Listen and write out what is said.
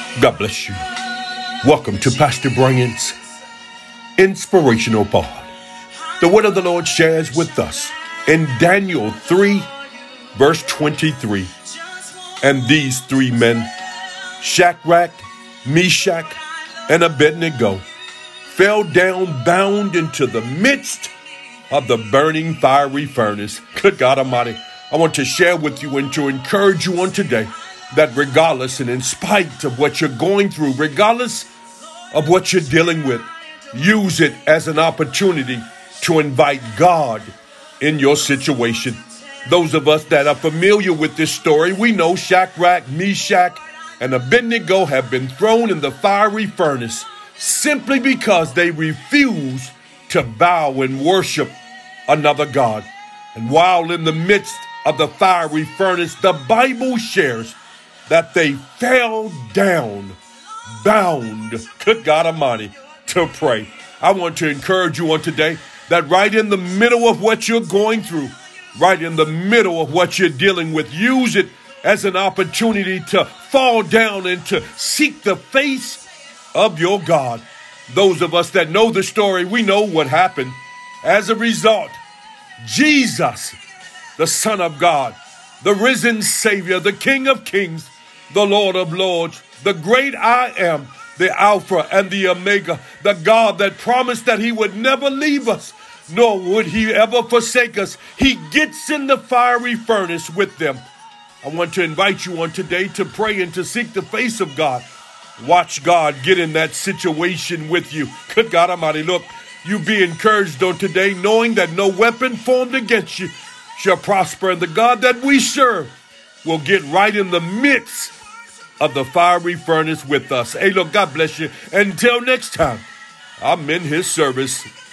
God bless you. Welcome to Pastor Brian's Inspirational Pod. The word of the Lord shares with us in Daniel 3, verse 23. And these three men, Shadrach, Meshach, and Abednego, fell down bound into the midst of the burning fiery furnace. Good God Almighty, I want to share with you and to encourage you on today that regardless and in spite of what you're going through, regardless of what you're dealing with, use it as an opportunity to invite God in your situation. Those of us that are familiar with this story, we know Shadrach, Meshach, and Abednego have been thrown in the fiery furnace simply because they refuse to bow and worship another God. And while in the midst of the fiery furnace, the Bible shares that they fell down, bound, good God Almighty, to pray. I want to encourage you on today that right in the middle of what you're going through, right in the middle of what you're dealing with, use it as an opportunity to fall down and to seek the face of your God. Those of us that know the story, we know what happened. As a result, Jesus, the Son of God, the risen Savior, the King of Kings, the Lord of Lords, the great I am, the Alpha and the Omega, the God that promised that he would never leave us, nor would he ever forsake us. He gets in the fiery furnace with them. I want to invite you on today to pray and to seek the face of God. Watch God get in that situation with you. Good God Almighty, look, you be encouraged on today, knowing that no weapon formed against you shall prosper, and the God that we serve will get right in the midst of the fiery furnace with us. Hey, look, God bless you. Until next time, I'm in his service.